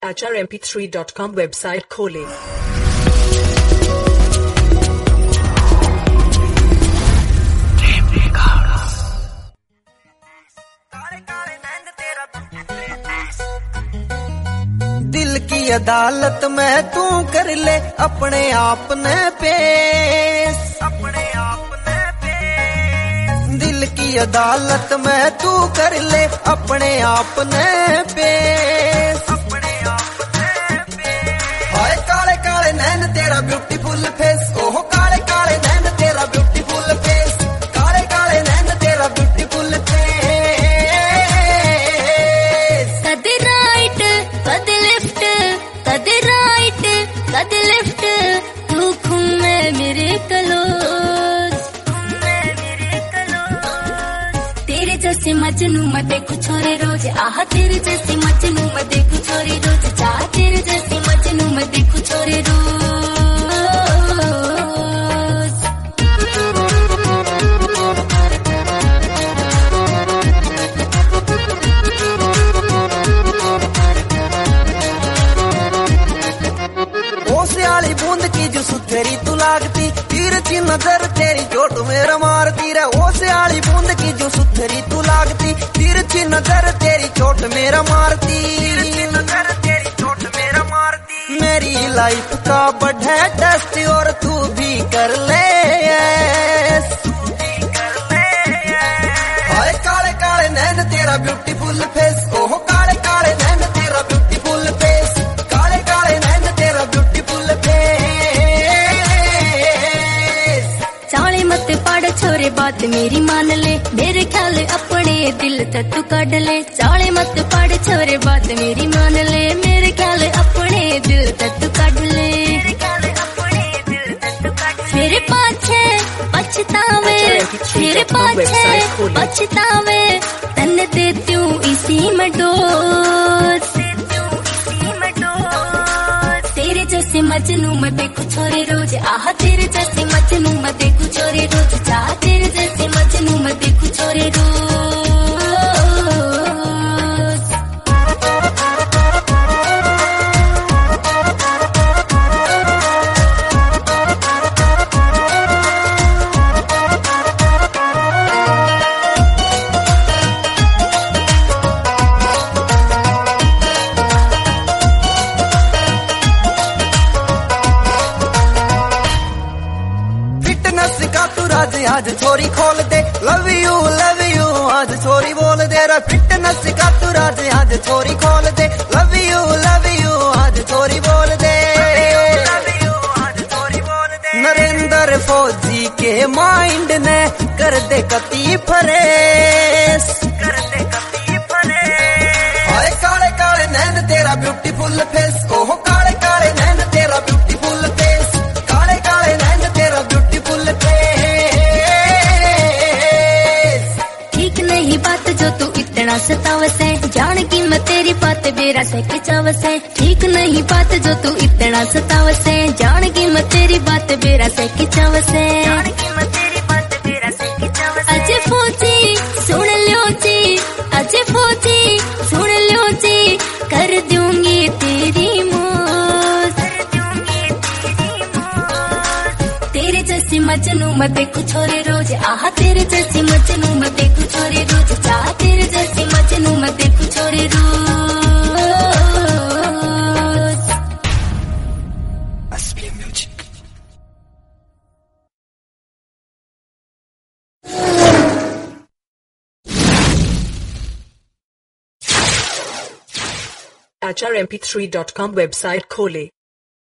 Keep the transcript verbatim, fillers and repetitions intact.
H R M P three dot com website खोलें। दिल की अदालत में तू कर ले अपने आप ने पेश, अपने आप ने पेश। दिल की अदालत में तू कर ले अपने आप ने पेश, अपने आप ने पेश। हाय काले काले नैन तेरा ब्यूटीफुल फेस, ओहो काले काले नैन तेरा ब्यूटीफुल फेस, काले काले नैन तेरा ब्यूटीफुल फेस। कद राइट कद लेफ्ट कद राइट कद लेफ्ट तू घूमे मेरे क्लोज, मेरे क्लोज। तेरे जैसे मजनू मैं देखूं छोरे रोज, आह तेरे जैसे मजनू मैं देखूं छोरे रोज, चाह तेरे जैसे मजनू मैं देखूं छोरे रोज। बूंद की जो सुथरी तू लागती, तिरछी नजर तेरी चोट मेरा मारती रे। ओ सियाली बूंद की जो सुथरी तू लागती, तिरछी नजर तेरी चोट मेरा मारती, नजर तेरी चोट मेरा मारती। मेरी लाइफ का बढ़े टेस्ट और तू भी कर ले, हाय काले काले नैन तेरा ब्यूटीफुल फेस, ओहो काले काले नैन तेरा ब्यूटीफुल फेस, काले काले नैन तेरा ब्यूटीफुल फेस। चाले मत पड़ छोरे बात मेरी मान ले, मेरे ख्याल अपने दिल से तू काट ले। चाले मत पड़ छोरे बात मेरी मान ले, मेरे ख्याल अपने दिल से तू काट ले। मेरे पाछे पछतावे, मेरे पाछे पछतावे, तन देती हूँ इसी में डोज। तेरे जैसे मजनू मैं देखूं छोरे रोज, आह तेरे जैसे मजनू मैं देखूं छोरे रोज, चाह तेरे जैसे मजनू मैं देखूं छोरे रोज। आज आज छोरी खोल दे, लव यू लव यू आज छोरी बोल दे रे। फिटनेस का तू राज आज छोरी खोल दे, लव यू लव यू आज छोरी बोल दे। नरेंद्र फौजी के माइंड ने कर दे कती फ्रेश, कर दे कती फ्रेश। हाय काले काले नैन तेरा ब्यूटीफुल फेस, ओहो काले काले नैन तेरा ब्यूटीफुल फेस, काले काले नैन तेरा ब्यूटीफुल फेस। बात जो तू इतना सतावस है, जान की मैं तेरी बात बेरा से खिंचावस है। ठीक नहीं बात जो तू इतना सतावस है, जान की मैं तेरी बात बेरा से खिंचावस है। अजय फौजी सुन लो जी, अजय फौजी सुन लो जी, कर दूंगी तेरी मौत। तेरे जैसी मजनू मैं देखूं छोरे रोज, आह तेरे जैसी मजनू मैं देखूं छोरे रोज, चाह तेरे जैसी मजनू मैं देखूं छोरे रोज। Music H R M P three dot com website खोलें।